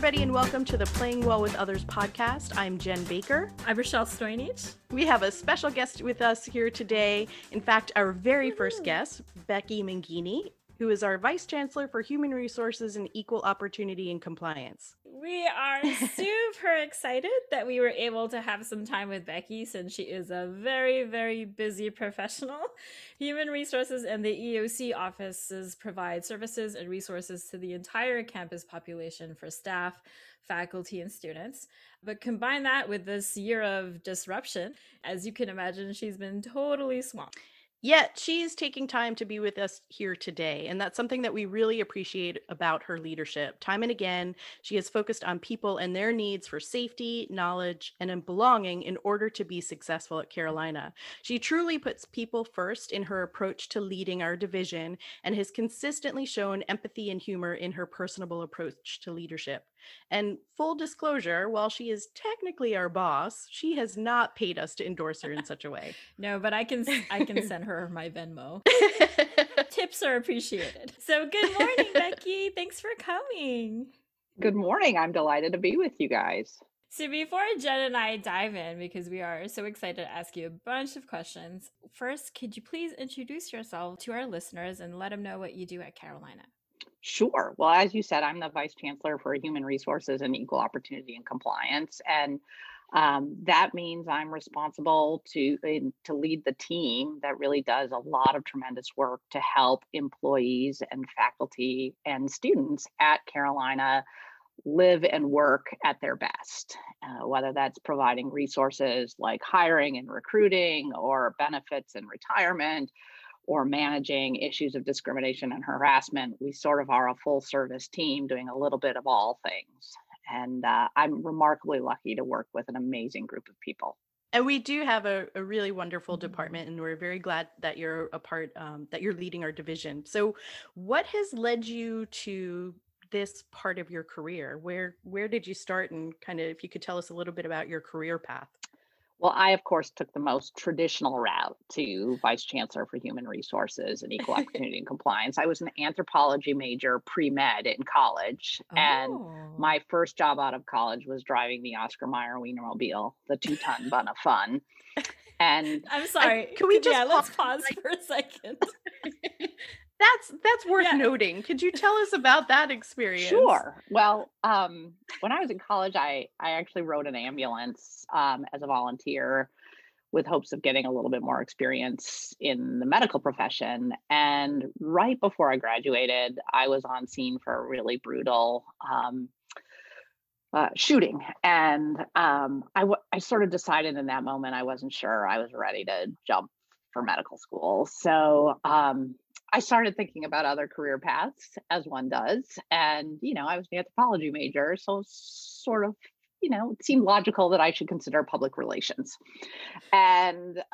everybody, and welcome to the Playing Well with Others podcast. I'm Jen Baker. I'm Rochelle Stoyanich. We have a special guest with us here today. In fact, our very first guest, Becky Mangini, who is our Vice Chancellor for Human Resources and Equal Opportunity and Compliance. We are super excited that we were able to have some time with Becky since she is a very, very busy professional. Human Resources and the EOC offices provide services and resources to the entire campus population for staff, faculty, and students. But combine that with this year of disruption, as you can imagine, she's been totally swamped. Yet she's taking time to be with us here today. And that's something that we really appreciate about her leadership. Time and again, she has focused on people and their needs for safety, knowledge, and belonging in order to be successful at Carolina. She truly puts people first in her approach to leading our division and has consistently shown empathy and humor in her personable approach to leadership. And full disclosure, while she is technically our boss, she has not paid us to endorse her in such a way. No, but I can send her my Venmo. Tips are appreciated. So good morning, Becky. Thanks for coming. Good morning. I'm delighted to be with you guys. So before Jen and I dive in, because we are so excited to ask you a bunch of questions, first, could you please introduce yourself to our listeners and let them know what you do at Carolina? Sure. Well, as you said, I'm the Vice Chancellor for Human Resources and Equal Opportunity and Compliance. And that means I'm responsible to lead the team that really does a lot of tremendous work to help employees and faculty and students at Carolina live and work at their best, whether that's providing resources like hiring and recruiting or benefits and retirement, or managing issues of discrimination and harassment. We sort of are a full service team doing a little bit of all things. And I'm remarkably lucky to work with an amazing group of people. And we do have a really wonderful department, and we're very glad that you're a part, that you're leading our division. So what has led you to this part of your career? Where did you start, and kind of if you could tell us a little bit about your career path? Well, I, of course, took the most traditional route to Vice Chancellor for Human Resources and Equal Opportunity and Compliance. I was an anthropology major pre-med in college. And my first job out of college was driving the Oscar Mayer Wienermobile, the 2-ton bun of fun. And I'm sorry. Let's pause for a second. That's worth noting. Could you tell us about that experience? Sure. Well, when I was in college, I actually rode an ambulance as a volunteer with hopes of getting a little bit more experience in the medical profession. And right before I graduated, I was on scene for a really brutal shooting. And I sort of decided in that moment I wasn't sure I was ready to jump for medical school. So I started thinking about other career paths, as one does. And, I was an anthropology major, so sort of, it seemed logical that I should consider public relations. And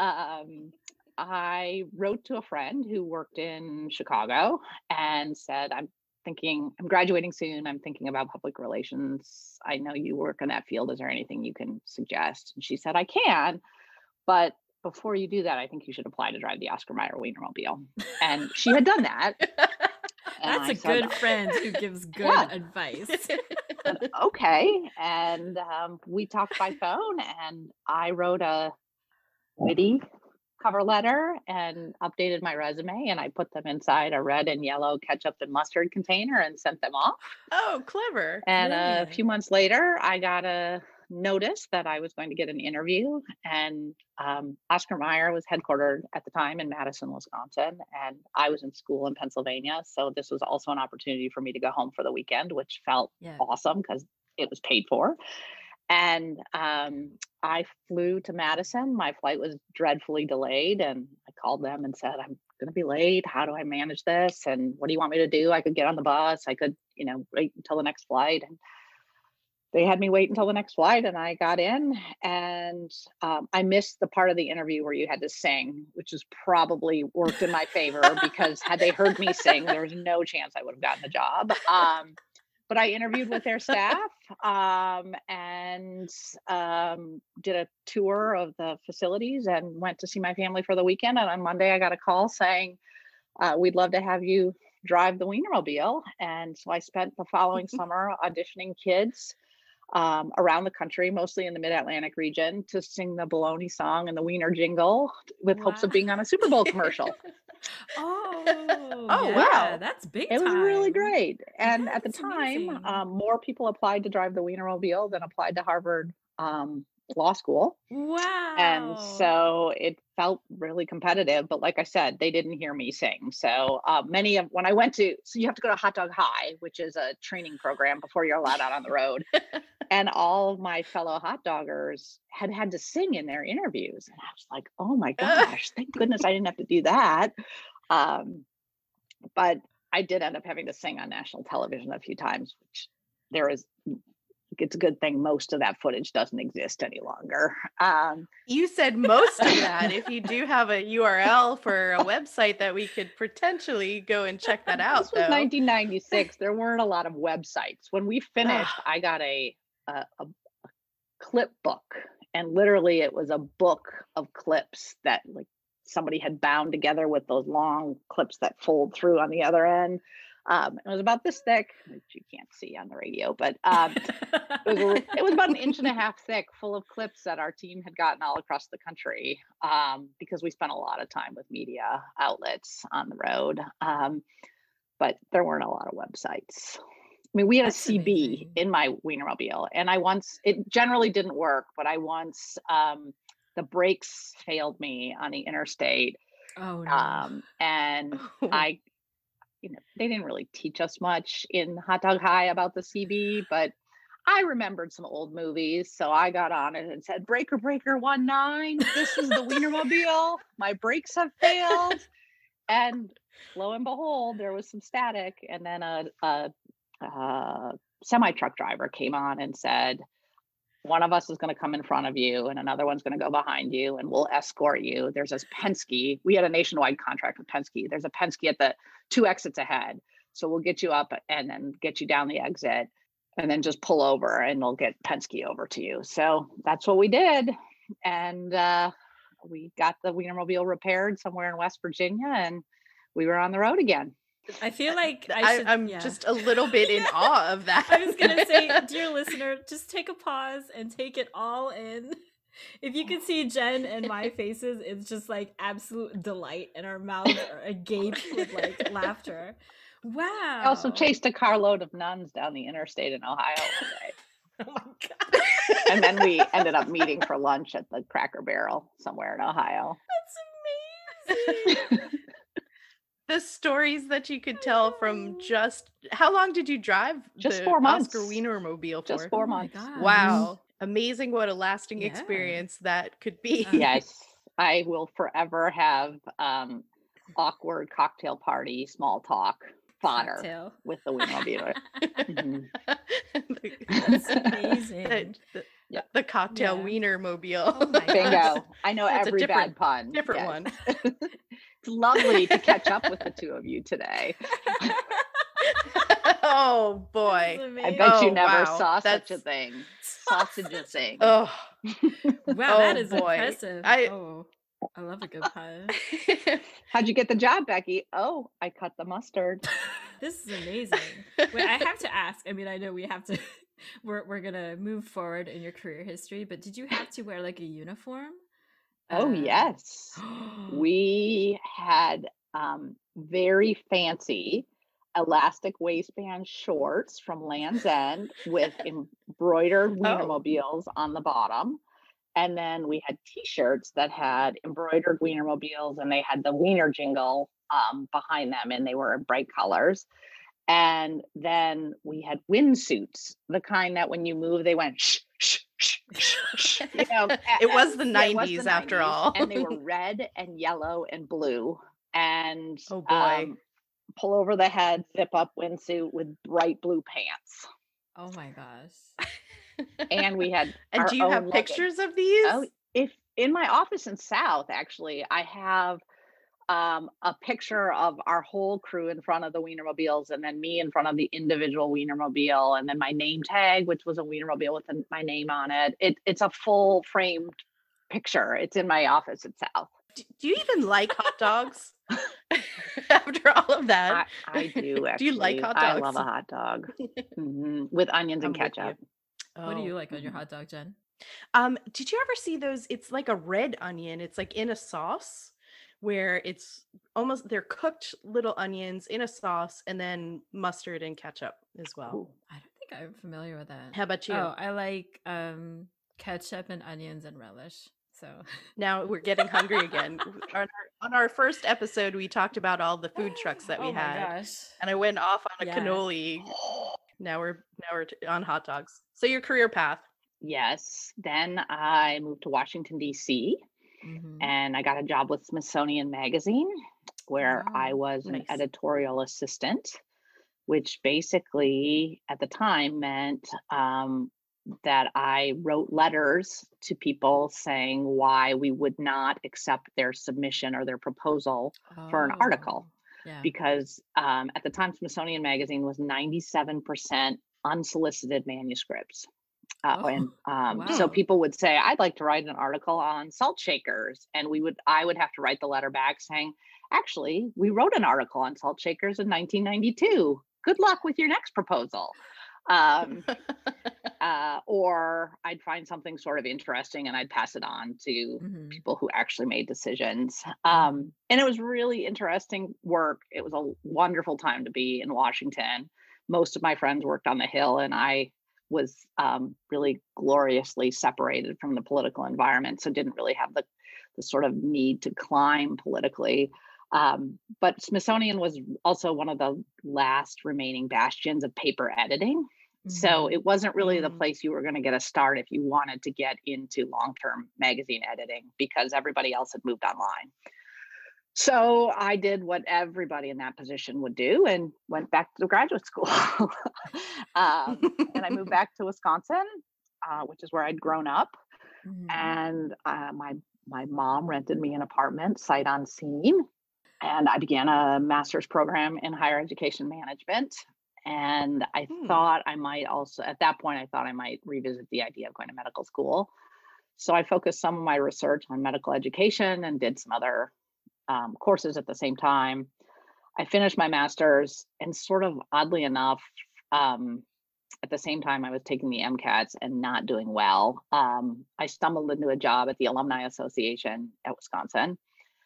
I wrote to a friend who worked in Chicago and said, I'm graduating soon. I'm thinking about public relations. I know you work in that field. Is there anything you can suggest? And she said, I can, but before you do that, I think you should apply to drive the Oscar Mayer Wienermobile. And she had done that. That's a good friend who gives good advice. Okay. And we talked by phone, and I wrote a witty cover letter and updated my resume, and I put them inside a red and yellow ketchup and mustard container and sent them off. Oh, clever. And a few months later, I got a notice that I was going to get an interview, and Oscar Mayer was headquartered at the time in Madison, Wisconsin, and I was in school in Pennsylvania. So this was also an opportunity for me to go home for the weekend, which felt awesome because it was paid for. And I flew to Madison. My flight was dreadfully delayed, and I called them and said, I'm going to be late. How do I manage this? And what do you want me to do? I could get on the bus. I could, wait until the next flight. And they had me wait until the next flight, and I got in, and I missed the part of the interview where you had to sing, which has probably worked in my favor because had they heard me sing, there was no chance I would have gotten the job. But I interviewed with their staff and did a tour of the facilities and went to see my family for the weekend. And on Monday, I got a call saying, we'd love to have you drive the Wienermobile. And so I spent the following summer auditioning kids around the country, mostly in the Mid-Atlantic region, to sing the Bologna song and the Wiener Jingle with hopes Wow. of being on a Super Bowl commercial. Oh, Oh, yeah, wow. that's big It was really time. great. Yeah, And at the that's time, amazing. more people applied to drive the Wienermobile than applied to Harvard Law School. And Wow. so it felt really competitive. But like I said, they didn't hear me sing. So when I went to, so you have to go to Hot Dog High, which is a training program before you're allowed out on the road. And all of my fellow hot doggers had to sing in their interviews. And I was like, oh my gosh, thank goodness I didn't have to do that. Um, but I did end up having to sing on national television a few times, which there is, it's a good thing most of that footage doesn't exist any longer. You said most of that. If you do have a URL for a website that we could potentially go and check that This out, was though. 1996. There weren't a lot of websites. When we finished, Ugh. I got a clip book, and literally it was a book of clips that like somebody had bound together with those long clips that fold through on the other end. It was about this thick, which you can't see on the radio, but it was about an inch and a half thick, full of clips that our team had gotten all across the country, because we spent a lot of time with media outlets on the road. But there weren't a lot of websites. I mean, we had a That's CB amazing. in my Wienermobile, and it generally didn't work, but I once, the brakes failed me on the interstate. Oh, no. And Oh. they didn't really teach us much in Hot Dog High about the CB, but I remembered some old movies. So I got on it and said, Breaker, Breaker 19, this is the Wienermobile. My brakes have failed. And lo and behold, there was some static. And then a semi truck driver came on and said, one of us is going to come in front of you and another one's going to go behind you and we'll escort you. There's this Penske. We had a nationwide contract with Penske. There's a Penske at the 2 exits ahead. So we'll get you up and then get you down the exit and then just pull over and we'll get Penske over to you. So that's what we did. And we got the Wienermobile repaired somewhere in West Virginia and we were on the road again. I feel like I should. I'm Yeah. just a little bit in awe of that. I was gonna say, dear listener, just take a pause and take it all in. If you could see Jen and my faces, it's just like absolute delight, and our mouths are agape with like laughter. Wow. I also chased a carload of nuns down the interstate in Ohio one day. Oh my god. And then we ended up meeting for lunch at the Cracker Barrel somewhere in Ohio. That's amazing. The stories that you could tell from just how long did you drive Just the 4 months. Oscar Wienermobile for? Just 4 Oh my months. god. Wow. Amazing what a lasting Yeah. experience that could be. Yes, I will forever have awkward cocktail party small talk fodder Cocktail. with the Wienermobile. Mhm. That's amazing. The, the cocktail Yeah. Wienermobile. Oh my gosh. Bingo. I know That's a every different- bad pun. Different Yes. one. It's lovely to catch up with the two of you today. Oh boy. This is I amazing. bet you Oh, never wow. saw such a That's- thing. Sausage a thing. Oh. Wow, that Oh, is boy. impressive. I- Oh, I love a good pun. How'd you get the job, Becky? Oh, I cut the mustard. This is amazing. Wait, I have to ask. I mean, I know we have to. We're gonna move forward in your career history, but did you have to wear like a uniform? Oh, yes. We had very fancy elastic waistband shorts from Land's End with embroidered Wienermobiles on the bottom. And then we had t-shirts that had embroidered Wienermobiles and they had the Wiener jingle behind them and they were in bright colors. And then we had windsuits, the kind that when you move, they went shh, shh, shh, shh, shh. You know, It was the yeah, it was 90s the after 90s, all. And they were red and yellow and blue. And Oh, boy. pull over the head, zip up windsuit with bright blue pants. Oh my gosh. And we had And our do you own have luggage. pictures of these? Oh, if in my office in South, actually, I have a picture of our whole crew in front of the Wienermobiles, and then me in front of the individual Wienermobile, and then my name tag, which was a Wienermobile with my name on it. It's a full framed picture. It's in my office at South. Do you even like hot dogs? after all of that. I do Do you like actually. hot I love dogs? a hot dog. With onions and I'm with you. ketchup. What do Oh. you like on your Mhm. hot dog, Jen? Did you ever see those? It's like a red onion. It's like in a sauce where it's almost they're cooked little onions in a sauce and then mustard and ketchup as well. Ooh. I don't think I'm familiar with that. How about you? Oh, I like ketchup and onions and relish. So Now we're getting hungry again. On our first episode, we talked about all the food trucks that we oh my had, gosh. and I went off on a Yeah. cannoli. Now we're on hot dogs. So your career path. Yes. Then I moved to Washington, D.C., Mm-hmm. and I got a job with Smithsonian Magazine where I Wow. was an Nice. editorial assistant, which basically at the time meant that I wrote letters to people saying why we would not accept their submission or their proposal for an Oh. article. Yeah. Because at the time, Smithsonian Magazine was 97% unsolicited manuscripts. And Oh. so Wow. Hmm. people would say, I'd like to write an article on salt shakers. And I would have to write the letter back saying, actually, we wrote an article on salt shakers in 1992. Good luck with your next proposal. Um, or I'd find something sort of interesting and I'd pass it on to Mm-hmm. people who actually made decisions. Mm-hmm. And it was really interesting work. It was a wonderful time to be in Washington. Most of my friends worked on the Hill, and I was really gloriously separated from the political environment, so didn't really have the sort of need to climb politically. But Smithsonian was also one of the last remaining bastions of paper editing. So Mm-hmm. it wasn't really the Mm. place you were going to get a start if you wanted to get into long term magazine editing because everybody else had moved online. So I did what everybody in that position would do and went back to graduate school. And I moved back to Wisconsin, which is where I'd grown up. Mm-hmm. And my mom rented me an apartment sight unseen, and I began a master's program in higher education management. And I Hmm. thought I might also, at that point, I thought I might revisit the idea of going to medical school. So I focused some of my research on medical education and did some other courses at the same time. I finished my master's, and sort of oddly enough, um, at the same time I was taking the MCATs and not doing well, I stumbled into a job at the Alumni Association at Wisconsin.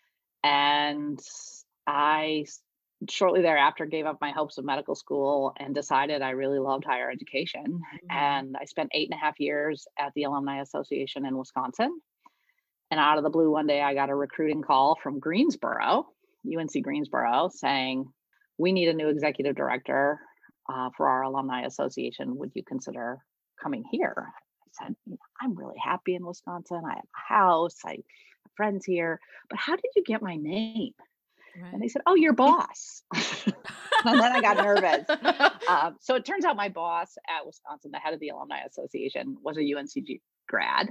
And I shortly thereafter gave up my hopes of medical school and decided I really loved higher education. Mm-hmm. And I spent 8.5 years at the Alumni Association in Wisconsin. And out of the blue, one day I got a recruiting call from Greensboro, UNC Greensboro, saying, we need a new executive director for our Alumni Association. Would you consider coming here? I said, I'm really happy in Wisconsin. I have a house, I have friends here, but how did you get my name? And Right. they said, oh, your boss. And then I got nervous. So it turns out my boss at Wisconsin, the head of the Alumni Association, was a UNCG grad.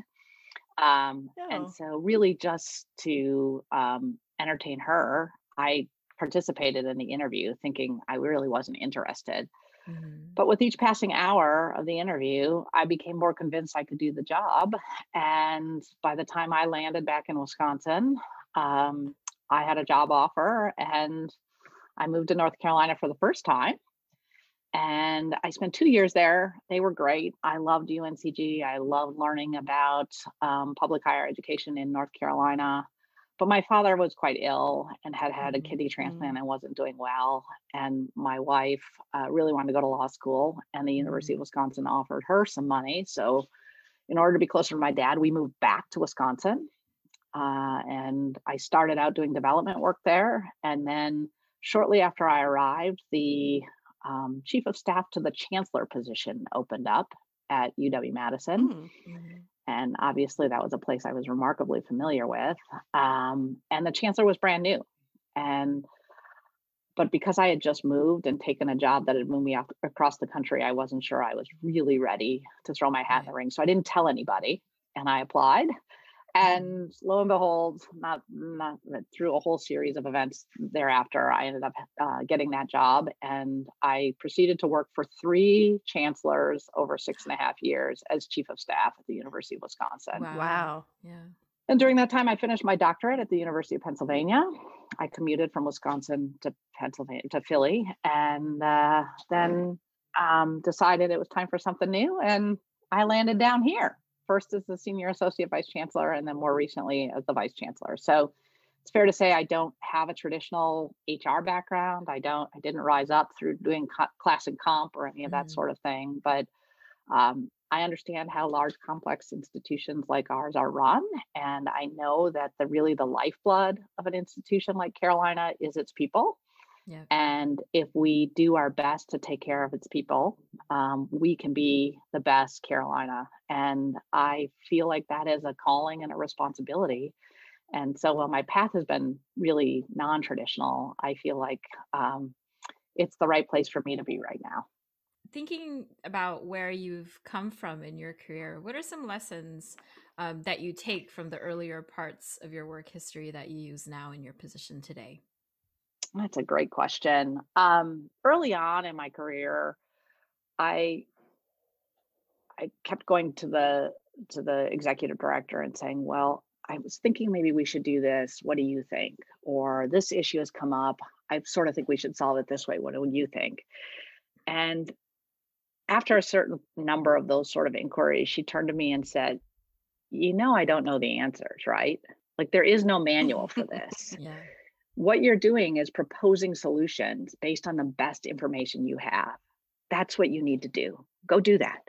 And Oh. so, really, just to entertain her, I participated in the interview thinking I really wasn't interested. Mm-hmm. But with each passing hour of the interview, I became more convinced I could do the job. And by the time I landed back in Wisconsin, um, I had a job offer and I moved to North Carolina for the first time. And I spent 2 years there. They were great. I loved UNCG. I loved learning about public higher education in North Carolina. But my father was quite ill and had had a Mm-hmm. kidney Mm. transplant and wasn't doing well. And my wife really wanted to go to law school, and the University of Mm-hmm. Wisconsin offered her some money. So, in order to be closer to my dad, we moved back to Wisconsin. And I started out doing development work there. And then shortly after I arrived, the chief of staff to the chancellor position opened up at UW Madison. Mm. Mm-hmm. And obviously, that was a place I was remarkably familiar with. And the chancellor was brand new. And but because I had just moved and taken a job that had moved me across the country, I wasn't sure I was really ready to throw my hat in Right. the ring. So I didn't tell anybody, and I applied. Mm-hmm. And lo and behold, not through a whole series of events thereafter, I ended up getting that job, and I proceeded to work for three chancellors over 6.5 years as chief of staff at the University of Wisconsin. Wow. Wow. Yeah. And during that time, I finished my doctorate at the University of Pennsylvania. I commuted from Wisconsin to Pennsylvania to Philly, and then decided it was time for something new, and I landed down here first as the senior associate vice chancellor, and then more recently as the vice chancellor. So it's fair to say I don't have a traditional HR background. I didn't rise up through doing class and comp or any of that Mhm. sort of thing, but I understand how large, complex institutions like ours are run, and I know that the lifeblood of an institution like Carolina is its people. Yep. And if we do our best to take care of its people, we can be the best Carolina. And I feel like that is a calling and a responsibility. And so, while my path has been really non-traditional, I feel like it's the right place for me to be right now. Thinking about where you've come from in your career, what are some lessons that you take from the earlier parts of your work history that you use now in your position today? That's a great question. Early on in my career, I I kept going to the executive director and saying, "Well, I was thinking maybe we should do this. What do you think?" Or this issue has come up. I sort of think we should solve it this way. What do you think? And after a certain number of those sort of inquiries, she turned to me and said, I don't know the answers, right? Like there is no manual for this. Yeah. What you're doing is proposing solutions based on the best information you have. That's what you need to do. Go do that.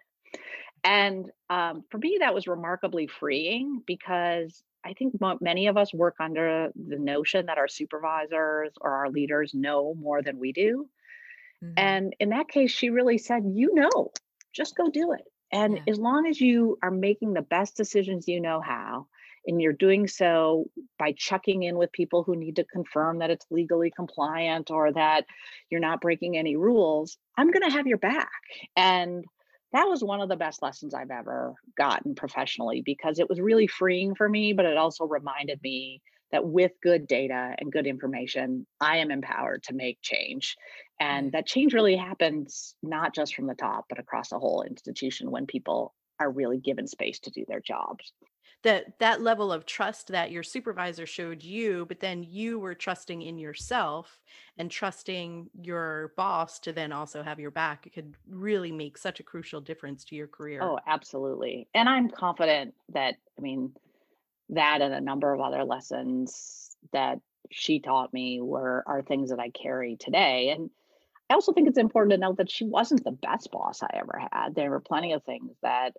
And for me, that was remarkably freeing because I think many of us work under the notion that our supervisors or our leaders know more than we do. Hmm. And in that case, she really said, just go do it. And Yeah. as long as you are making the best decisions you know how, and you're doing so by checking in with people who need to confirm that it's legally compliant or that you're not breaking any rules, I'm going to have your back. And that was one of the best lessons I've ever gotten professionally because it was really freeing for me, but it also reminded me that with good data and good information, I am empowered to make change. And Right. that change really happens not just from the top, but across the whole institution when people are really given space to do their jobs. That level of trust that your supervisor showed you, but then you were trusting in yourself and trusting your boss to then also have your back, it could really make such a crucial difference to your career. Oh, absolutely. And I'm confident that, that and a number of other lessons that she taught me are things that I carry today. And I also think it's important to note that she wasn't the best boss I ever had. There were plenty of things that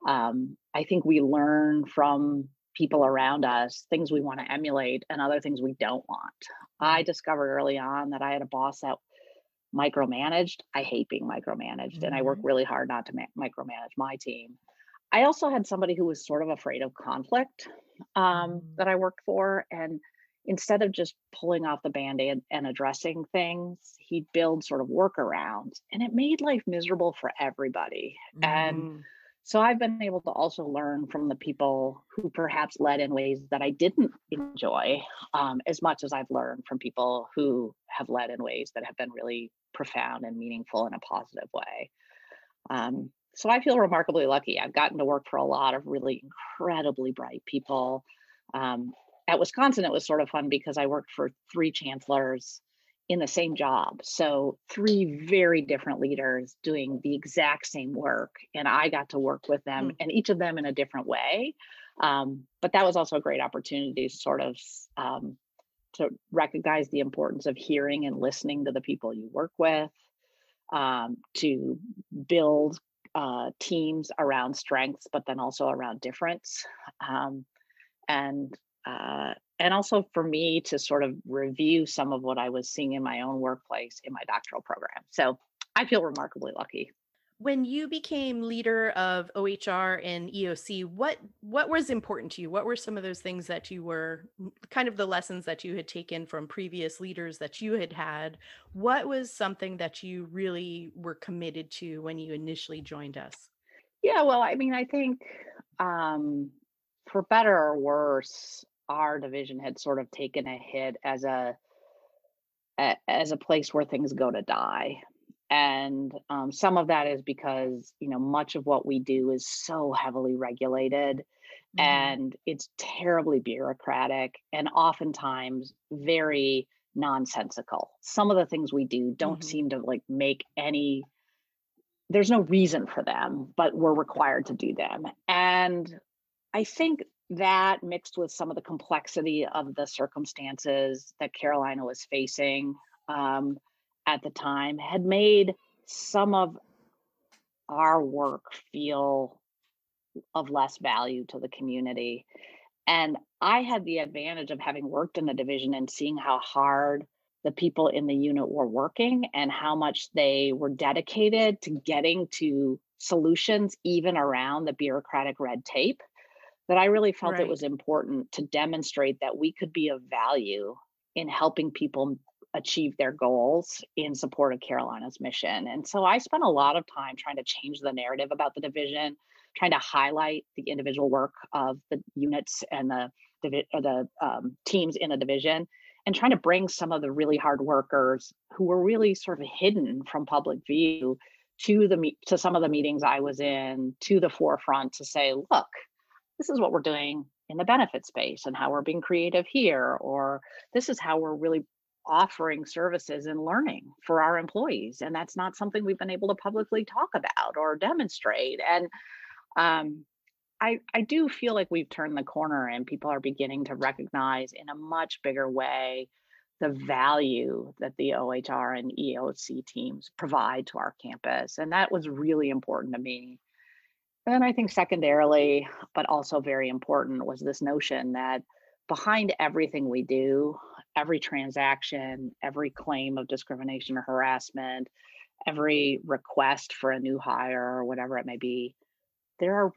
I think we learn from people around us, things we want to emulate, and other things we don't want. I Right. discovered early on that I had a boss that micromanaged. I hate being micromanaged, and I work Hmm. really hard not to micromanage my team. I also had somebody who was sort of afraid of conflict Hmm. that I worked for. And instead of just pulling off the band aid and addressing things, he'd build sort of workarounds. And it made life miserable for everybody. Hmm. And Mm. so I've been able to also learn from the people who perhaps led in ways that I didn't enjoy as much as I've learned from people who have led in ways that have been really profound and meaningful in a positive way. So I feel remarkably lucky. I've gotten to work for a lot of really incredibly bright people. Um, at Wisconsin, it was sort of fun because I worked for three chancellors in the same job. So three very different leaders doing the exact same work. And I got to work with them Mm. and each of them in a different way. But that was also a great opportunity to sort of to recognize the importance of hearing and listening to the people you work with, to build teams around strengths, but then also around difference, um, and and also for me to sort of review some of what I was seeing in my own workplace in my doctoral program. So I feel remarkably lucky. When you became leader of OHR and EOC, what was important to you? What were some of those things that you were kind of the lessons that you had taken from previous leaders that you had had? What was something that you really were committed to when you initially joined us? Yeah, well, I think um, for better or worse, our division had sort of taken a hit as a place where things go to die. And some of that is because, much of what we do is so heavily regulated Hmm. and it's terribly bureaucratic and oftentimes very nonsensical. Some of the things we do don't Mhm. seem to like make any there's no reason for them, but we're required to do them. And I think that mixed with some of the complexity of the circumstances that Carolina was facing um, at the time had made some of our work feel of less value to the community. And I had the advantage of having worked in the division and seeing how hard the people in the unit were working and how much they were dedicated to getting to solutions, even around the bureaucratic red tape, that I really felt it Right. was important to demonstrate that we could be of value in helping people achieve their goals in support of Carolina's mission. And so I spent a lot of time trying to change the narrative about the division, trying to highlight the individual work of the units and the teams in the division, and trying to bring some of the really hard workers who were really sort of hidden from public view to some of the meetings I was in to the forefront to say, look, this is what we're doing in the benefit space and how we're being creative here, or this is how we're really offering services and learning for our employees. And that's not something we've been able to publicly talk about or demonstrate. And um, I do feel like we've turned the corner and people are beginning to recognize in a much bigger way the value that the OHR and EOC teams provide to our campus. And that was really important to me. And then I think secondarily, but also very important, was this notion that behind everything we do, every transaction, every claim of discrimination or harassment, every request for a new hire or whatever it may be, there are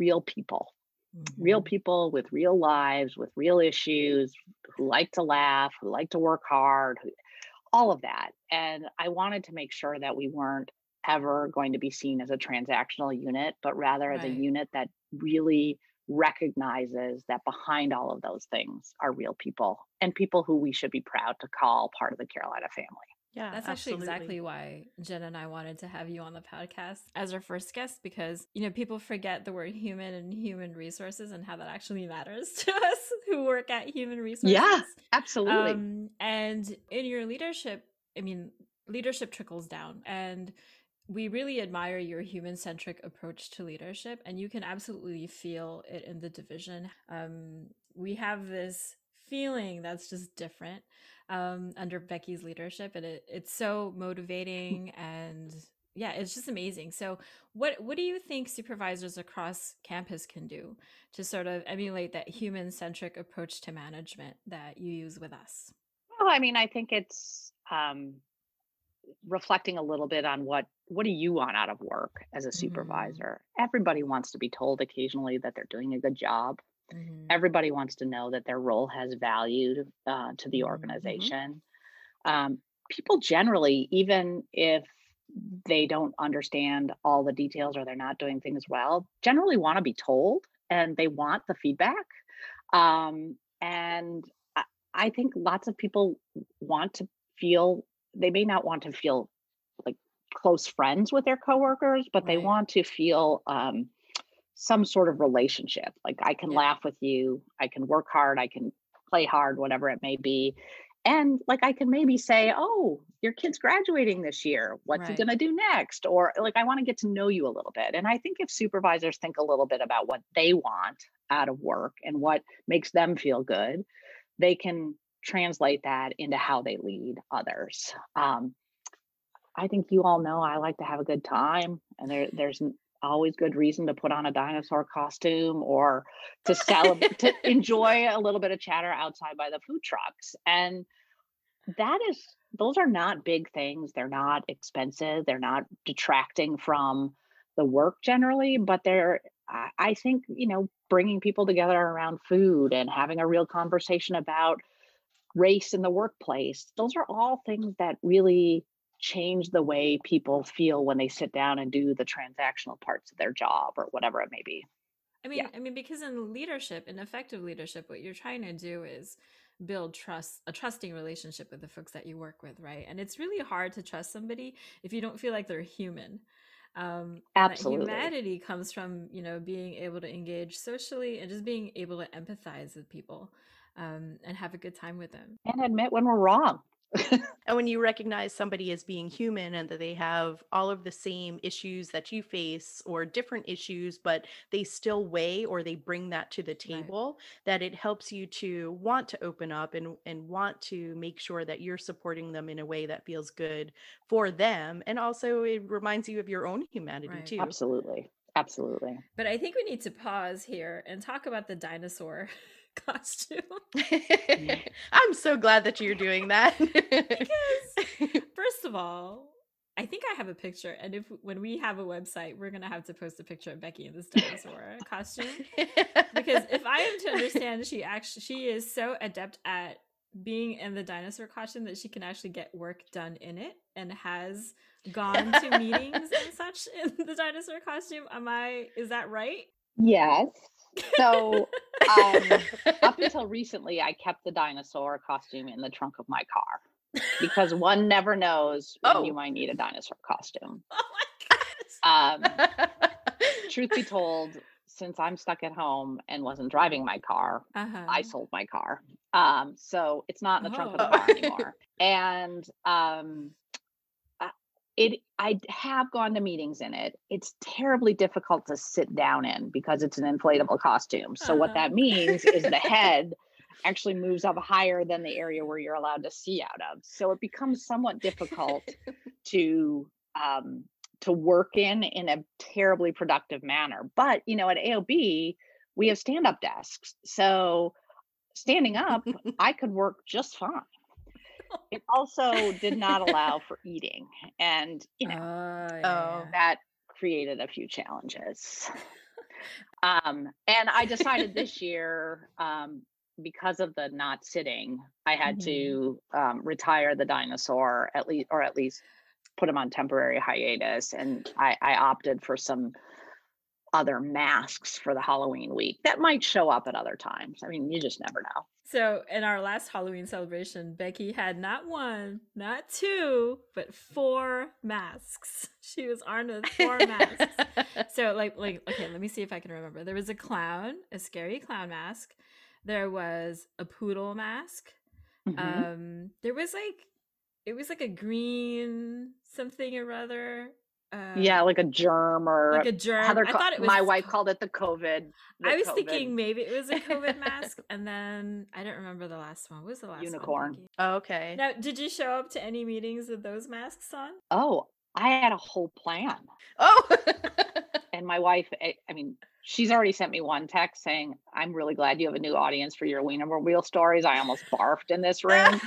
real Hmm. people with real lives, with real issues, who like to laugh, who like to work hard, all of that. And I wanted to make sure that we weren't ever going to be seen as a transactional unit, but rather as a Right. unit that really recognizes that behind all of those things are real people and people who we should be proud to call part of the Carolina family. Yeah, That's actually absolutely. exactly why Jen and I wanted to have you on the podcast as our first guest because, people forget the word human and human resources and how that actually matters to us who work at human Yeah, resources. absolutely. And in your leadership, I mean, leadership trickles down. And we really admire your human centric approach to leadership, and you can absolutely feel it in the division. We have this feeling that's just different under Becky's leadership, and it's so motivating and yeah, it's just amazing. So, what do you think supervisors across campus can do to sort of emulate that human centric approach to management that you use with us? Well, I mean, I think it's reflecting a little bit on what do you want out of work as a Hmm. supervisor. Everybody wants to be told occasionally that they're doing a good job. Hmm. Everybody wants to know that their role has value to the Hmm. Mhm. organization. Um, People generally, even if they don't understand all the details or they're not doing things well, generally want to be told and they want the feedback. And I think lots of people want to feel, they may not want to feel like close friends with their coworkers, but they Right. want to feel some sort of relationship. Like I can Yep. laugh with you, I can work hard, I can play hard, whatever it may be. And like I can maybe say, oh, your kid's graduating this year. What's he Right. going to do next? Or like, I want to get to know you a little bit. And I think if supervisors think a little bit about what they want out of work and what makes them feel good, they can translate that into how they lead others. I think you all know I like to have a good time, and there's always good reason to put on a dinosaur costume or to celebrate, to enjoy a little bit of chatter outside by the food trucks. And that is, those are not big things. They're not expensive. They're not detracting from the work generally, but I think, bringing people together around food and having a real conversation about race in the workplace. Those are all things that really change the way people feel when they sit down and do the transactional parts of their job or whatever it may be. I Yeah. mean, I mean, because in leadership, in effective leadership, what you're trying to do is build a trusting relationship with the folks that you work with, right? And it's really hard to trust somebody if you don't feel like they're human. And that Absolutely. humanity comes from, being able to engage socially and just being able to empathize with people, and have a good time with them. And admit when we're wrong. And when you recognize somebody as being human and that they have all of the same issues that you face or different issues, but they still weigh or they bring that to the Right. table, that it helps you to want to open up and want to make sure that you're supporting them in a way that feels good for them. And also it reminds you of your own humanity Right. too. Absolutely. Absolutely. But I think we need to pause here and talk about the dinosaur costume. I'm so glad that you're doing that. Because first of all, I think I have a picture, and when we have a website, we're gonna have to post a picture of Becky in this dinosaur costume. Because if I am to understand, she is so adept at being in the dinosaur costume that she can actually get work done in it, and has gone to meetings and such in the dinosaur costume. Is that right? Yes. So up until recently, I kept the dinosaur costume in the trunk of my car because one never knows when you might need a dinosaur costume. Oh my gosh. Truth be told, since I'm stuck at home and wasn't driving my car, Uh-huh. I sold my car. So it's not in the trunk of the Oh. car anymore. And I have gone to meetings in it. It's terribly difficult to sit down in because it's an inflatable costume. So what that means is the head actually moves up higher than the area where you're allowed to see out of. So it becomes somewhat difficult to work in a terribly productive manner. But, at AOB, we have stand-up desks. So standing up, I could work just fine. It also did not allow for eating. And, that created a few challenges. And I decided this year, because of the not sitting, I had to retire the dinosaur at least put him on temporary hiatus. And I opted for some other masks for the Halloween week that might show up at other times. I mean, you just never know. So in our last Halloween celebration, Becky had not one, not two, but 4 masks. She was armed with 4 masks. So like, okay, let me see if I can remember. There was a clown, a scary clown mask. There was a poodle mask. There was it was like a green something or other. Like a germ or like a germ. I thought it was, my wife called it the COVID. I was thinking maybe it was a COVID mask, and then I don't remember the last one. What was the last unicorn? one? Oh, okay. Now, did you show up to any meetings with those masks on? Oh, I had a whole plan. Oh, and my wife, I mean, she's already sent me one text saying, "I'm really glad you have a new audience for your Wienermobile stories. I almost barfed in this room."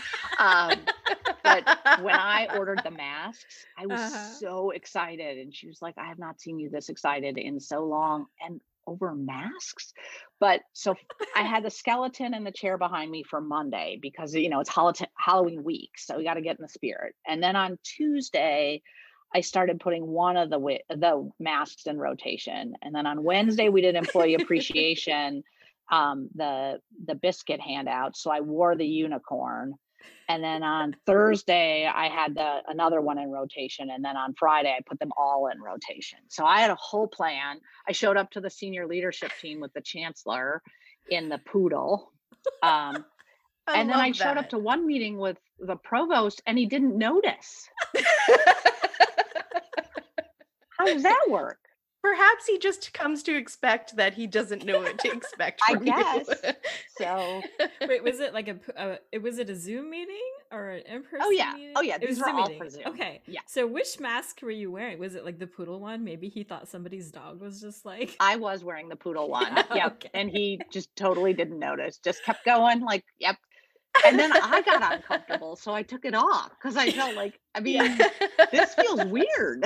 But when I ordered the masks, I was so excited. And she was like, "I have not seen you this excited in so long." And over masks. But so I had the skeleton in the chair behind me for Monday because, it's Halloween week. So we got to get in the spirit. And then on Tuesday, I started putting one of the masks in rotation. And then on Wednesday, we did employee appreciation, the biscuit handout. So I wore the unicorn. And then on Thursday, I had another one in rotation. And then on Friday, I put them all in rotation. So I had a whole plan. I showed up to the senior leadership team with the chancellor in the poodle. And then I showed up to one meeting with the provost and he didn't notice. How does that work? Perhaps he just comes to expect that he doesn't know what to expect from I guess. you. So wait, was it like was it a Zoom meeting or an in-person meeting? Oh yeah, It was these were Zoom all meeting. for Zoom. Okay. Yeah. So which mask were you wearing? Was it like the poodle one? Maybe he thought somebody's dog was just like I was wearing the poodle one. Yeah, Yep. okay. And he just totally didn't notice. Just kept going like, yep. And then I got uncomfortable, so I took it off because I felt like, this feels weird.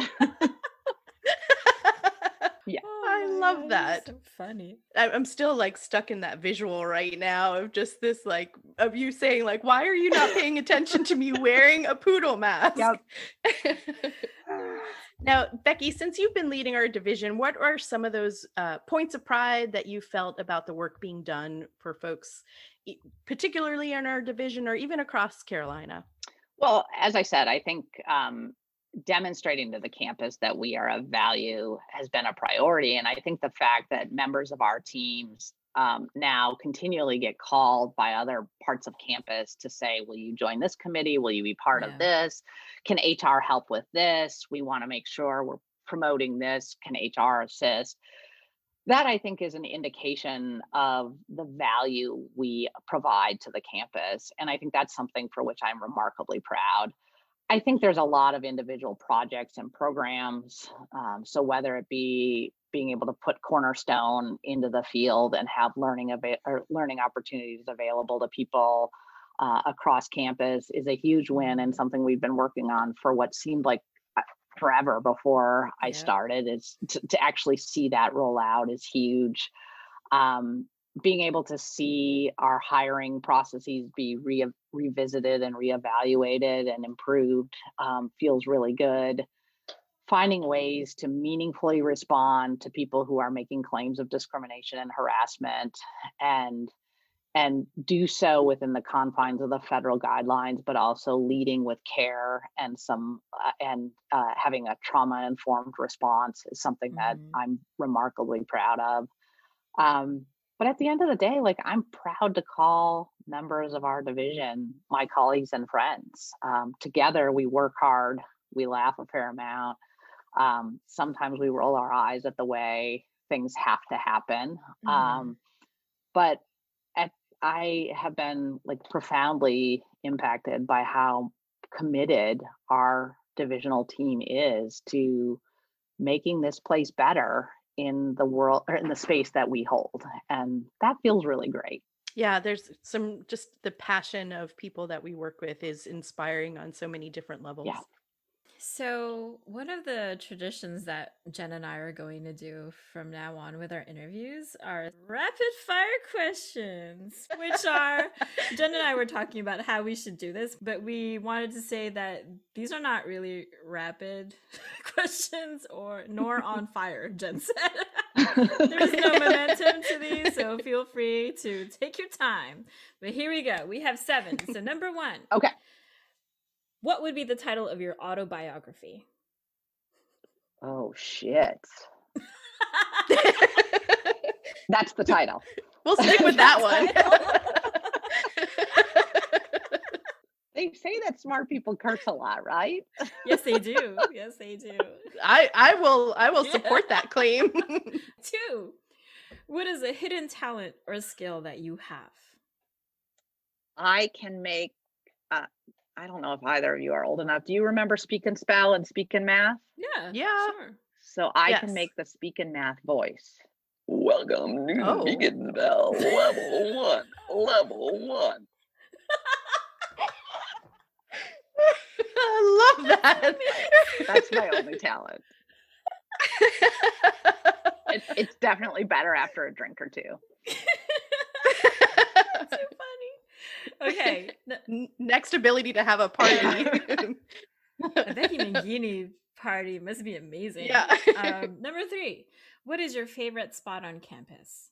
Yeah. Oh I my love God, that. So funny. I'm still like stuck in that visual right now of just this of you saying like, why are you not paying attention to me wearing a poodle mask? Yep. Now, Becky, since you've been leading our division, what are some of those points of pride that you felt about the work being done for folks, particularly in our division or even across Carolina? Well, as I said, I think demonstrating to the campus that we are of value has been a priority. And I think the fact that members of our teams now continually get called by other parts of campus to say, will you join this committee? Will you be part of Yeah. this? Can HR help with this? We want to make sure we're promoting this. Can HR assist? That I think is an indication of the value we provide to the campus. And I think that's something for which I'm remarkably proud. I think there's a lot of individual projects and programs. So whether it be being able to put Cornerstone into the field and have learning opportunities available to people across campus is a huge win, and something we've been working on for what seemed like forever before I Yeah. started. Is to actually see that roll out is huge. Being able to see our hiring processes be revisited and reevaluated and improved feels really good. Finding ways to meaningfully respond to people who are making claims of discrimination and harassment, and do so within the confines of the federal guidelines, but also leading with care and having a trauma informed response is something that Mhm. I'm remarkably proud of. But at the end of the day, like, I'm proud to call members of our division my colleagues and friends. Together, we work hard, we laugh a fair amount. Sometimes we roll our eyes at the way things have to happen. Mhm. But at, I have been like profoundly impacted by how committed our divisional team is to making this place better in the world or in the space that we hold. And that feels really great. Yeah, there's some just the passion of people that we work with is inspiring on so many different Yeah. levels. So, one of the traditions that Jen and I are going to do from now on with our interviews are rapid fire questions, which are Jen and I were talking about how we should do this, but we wanted to say that these are not really rapid questions or nor on fire, Jen said. There's no momentum to these, so feel free to take your time. But here we go. We have 7. So, number 1. Okay. What would be the title of your autobiography? Oh, shit. That's the title. We'll stick with that one. They say that smart people curse a lot, right? Yes, they do. Yes, they do. I will support that claim. 2. What is a hidden talent or skill that you have? I can make, I don't know if either of you are old enough. Do you remember Speak and Spell and Speak and Math? Yeah. Yeah. Sure. So I Yes. can make the Speak and Math voice. Welcome to Oh. Speak and Spell level 1. Level 1. I love that. That's my only talent. It's definitely better after a drink or two. So funny. Okay. Next ability to have a party. A Becky Mangini party must be amazing. Yeah. Number 3. What is your favorite spot on campus?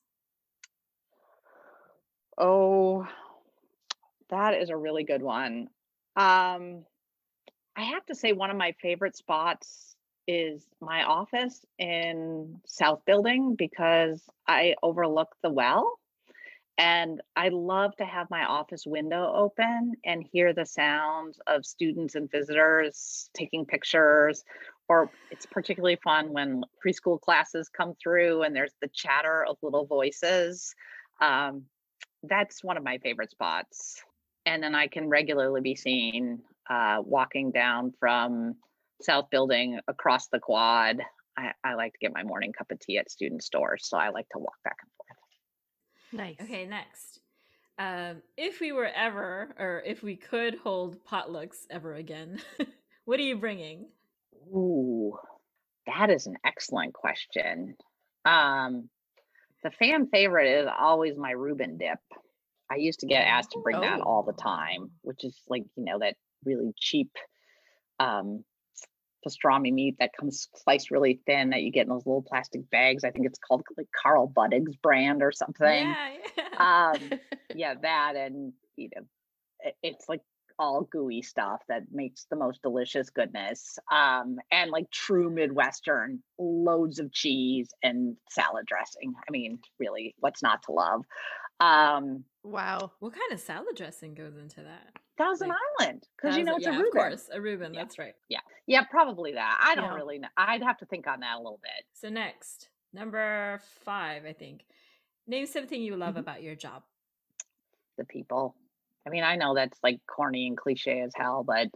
Oh, that is a really good one. I have to say one of my favorite spots is my office in South Building because I overlook the well. And I love to have my office window open and hear the sounds of students and visitors taking pictures. Or it's particularly fun when preschool classes come through and there's the chatter of little voices. Um, that's one of my favorite spots. And then I can regularly be seen walking down from South Building across the quad. I like to get my morning cup of tea at student stores, so I like to walk back and forth. Nice. Okay, next. If we were ever, or if we could hold potlucks ever again, what are you bringing? Ooh, that is an excellent question. The fan favorite is always my Reuben dip. I used to get asked to bring that all the time, which is like, that really cheap pastrami meat that comes sliced really thin that you get in those little plastic bags. I think it's called like Carl Buddig's brand or something. Yeah, yeah. Yeah, that, and it's like all gooey stuff that makes the most delicious goodness. And like true Midwestern, loads of cheese and salad dressing. I mean, really, what's not to love? Um, Wow. What kind of salad dressing goes into that? Thousand Like Island, because it's a yeah, of Reuben. course, a Reuben. Yeah, That's right. yeah, probably that. I don't Yeah. really know. I'd have to think on that a little bit. So next, number 5, I think. Name something you love Mhm. about your job. The people. I mean, I know that's like corny and cliche as hell, but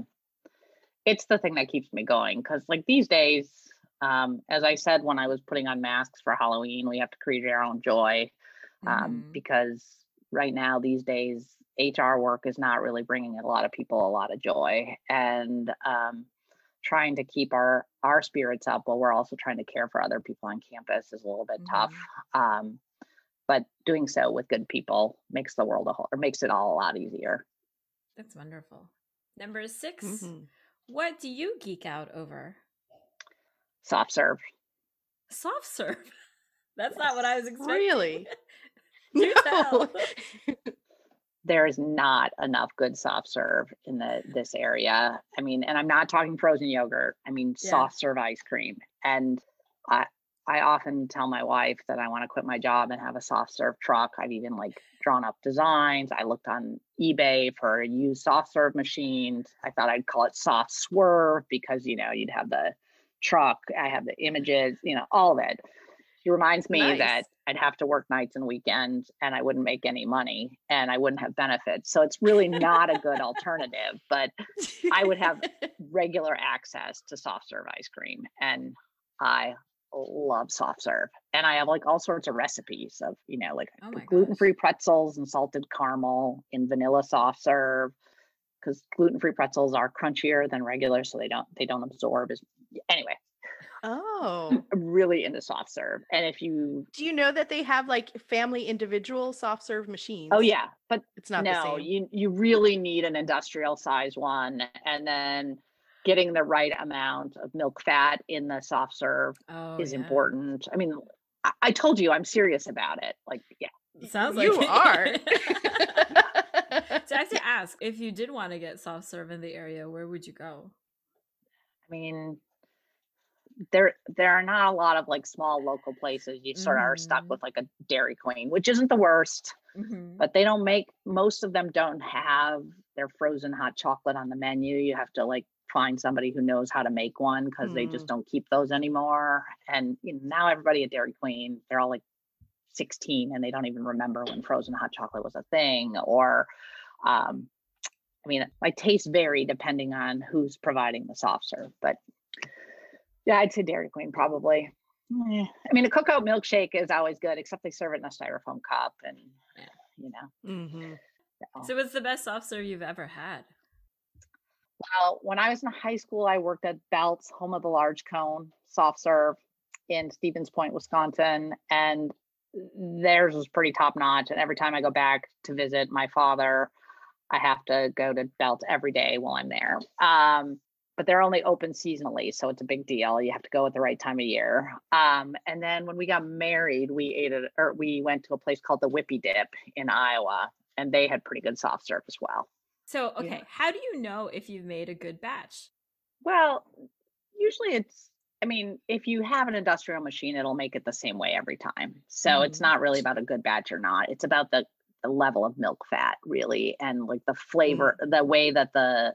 it's the thing that keeps me going. Because like these days, as I said when I was putting on masks for Halloween, we have to create our own joy. Mhm. Because right now, these days, HR work is not really bringing a lot of people a lot of joy, and trying to keep our spirits up while we're also trying to care for other people on campus is a little bit tough. Mhm. But doing so with good people makes the world makes it all a lot easier. That's wonderful. Number 6, Mhm. what do you geek out over? Soft serve. Soft serve. That's not what I was expecting. Really? Do No. tell. There is not enough good soft serve in this area. I mean, and I'm not talking frozen yogurt. I mean Yeah. soft serve ice cream. And I I often tell my wife that I want to quit my job and have a soft serve truck. I've even like drawn up designs. I looked on eBay for used soft serve machines. I thought I'd call it soft swerve because you'd have the truck. I have the images, all of it. He reminds me Nice. that I'd have to work nights and weekends and I wouldn't make any money and I wouldn't have benefits. So it's really not a good alternative, but I would have regular access to soft serve ice cream. And I love soft serve. And I have like all sorts of recipes of, like Oh my gosh. gluten-free pretzels and salted caramel in vanilla soft serve, because gluten-free pretzels are crunchier than regular, so they don't absorb as anyway. Oh. I'm really into soft serve. And if you Do you know that they have like family individual soft serve machines? Oh yeah, but It's not the no, same. you really need an industrial size one, and then getting the right amount of milk fat in the soft serve Oh is yeah. important. I mean, I told you I'm serious about it. Like, yeah, It sounds like You it. are. So I have to ask, if you did want to get soft serve in the area, where would you go? I mean, there are not a lot of like small local places. You sort of are stuck Mhm. with like a Dairy Queen, which isn't the worst, Mhm. but they don't make most of them don't have their frozen hot chocolate on the menu. You have to like find somebody who knows how to make one because they just don't keep those anymore. And now everybody at Dairy Queen, they're all like 16 and they don't even remember when frozen hot chocolate was a thing. Or I mean, my tastes vary depending on who's providing the soft serve, but yeah, I'd say Dairy Queen probably. I mean, a cookout milkshake is always good, except they serve it in a styrofoam cup, and Yeah. Mhm. So what's the best soft serve you've ever had? Well, when I was in high school, I worked at Belts, home of the large cone soft serve in Stevens Point, Wisconsin, and theirs was pretty top notch. And every time I go back to visit my father, I have to go to Belts every day while I'm there. But they're only open seasonally, so it's a big deal. You have to go at the right time of year. And then when we got married, we went to a place called the Whippy Dip in Iowa, and they had pretty good soft serve as well. So, Yeah. okay, how do you know if you've made a good batch? Well, usually if you have an industrial machine, it'll make it the same way every time. So it's Mhm. not really about a good batch or not. It's about the level of milk fat, really, and like the flavor, the way that the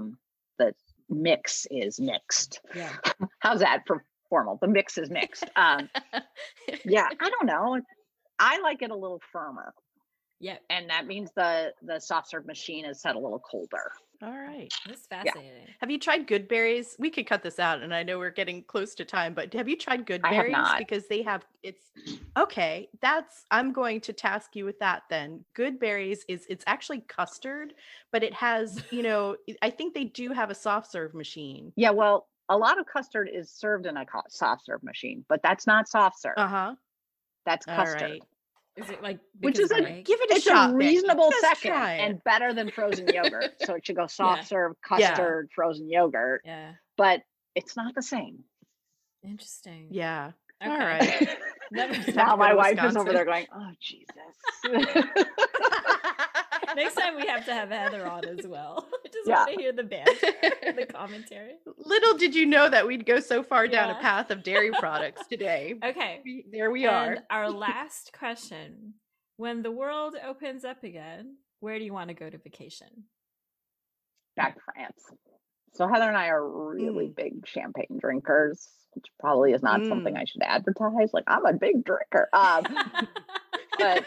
mix is mixed. Yeah. How's that for formal? The mix is mixed. Yeah, I don't know. I like it a little firmer, Yeah. and that means the soft serve machine is set a little colder. All right. That's fascinating. Have you tried Good Berries? We could cut this out, and I know we're getting close to time, but have you tried Good I have Berries? not. Because it's okay. I'm going to task you with that then. Good Berries it's actually custard, but it has, I think they do have a soft serve machine. Yeah, well, a lot of custard is served in a soft serve machine, but that's not soft serve. Uh-huh. That's All custard. right. Is it like Which because is of a- the egg? Give it a It's shot. a Becky. reasonable Just second try it. and better than frozen yogurt. So it should go soft Yeah. serve, Yeah. custard, frozen yogurt. Yeah. But it's not the same. Interesting. Yeah. Okay. All right. Never- Just have Now to go my to wife is Wisconsin. over there going, oh, Jesus. Next time we have to have Heather on as well. I just Yeah. want to hear the banter, the commentary. Little did you know that we'd go so far down a Yeah. path of dairy products today. Okay. There we are. And our last question. When the world opens up again, where do you want to go to vacation? Back to France. So Heather and I are really big champagne drinkers, which probably is not something I should advertise. Like, I'm a big drinker. But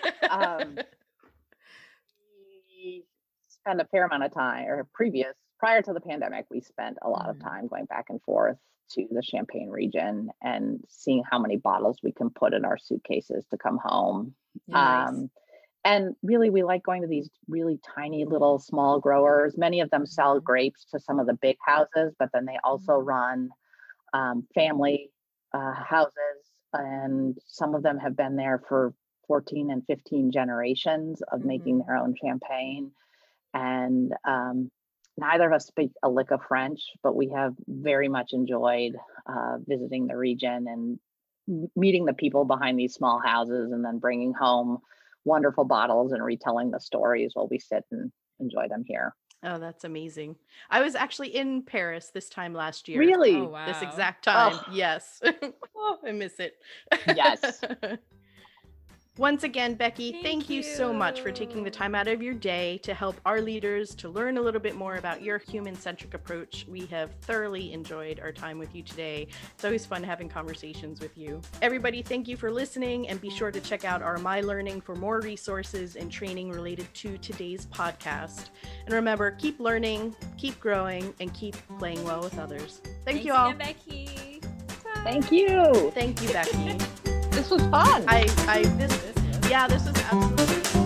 we spend a fair amount of time, or prior to the pandemic, we spent a lot of time going back and forth to the Champagne region and seeing how many bottles we can put in our suitcases to come home. Nice. And really, we like going to these really tiny little small growers. Many of them sell grapes to some of the big houses, but then they also run family houses. And some of them have been there for 14 and 15 generations of making their own champagne. And neither of us speak a lick of French, but we have very much enjoyed visiting the region and meeting the people behind these small houses, and then bringing home wonderful bottles and retelling the stories while we sit and enjoy them here. Oh, that's amazing. I was actually in Paris this time last year. Really? Oh, wow. This exact time. Oh. Yes. Oh, I miss it. Yes. Once again, Becky, thank you so much for you. taking the time out of your day to help our leaders to learn a little bit more about your human-centric approach. We have thoroughly enjoyed our time with you today. It's always fun having conversations with you. Everybody, thank you for listening, and be sure to check out our My Learning for more resources and training related to today's podcast. And remember, keep learning, keep growing, and keep playing well with others. Thank you all. Again, Becky. Bye. Thank you. Thank you, Becky. This was fun. This was absolutely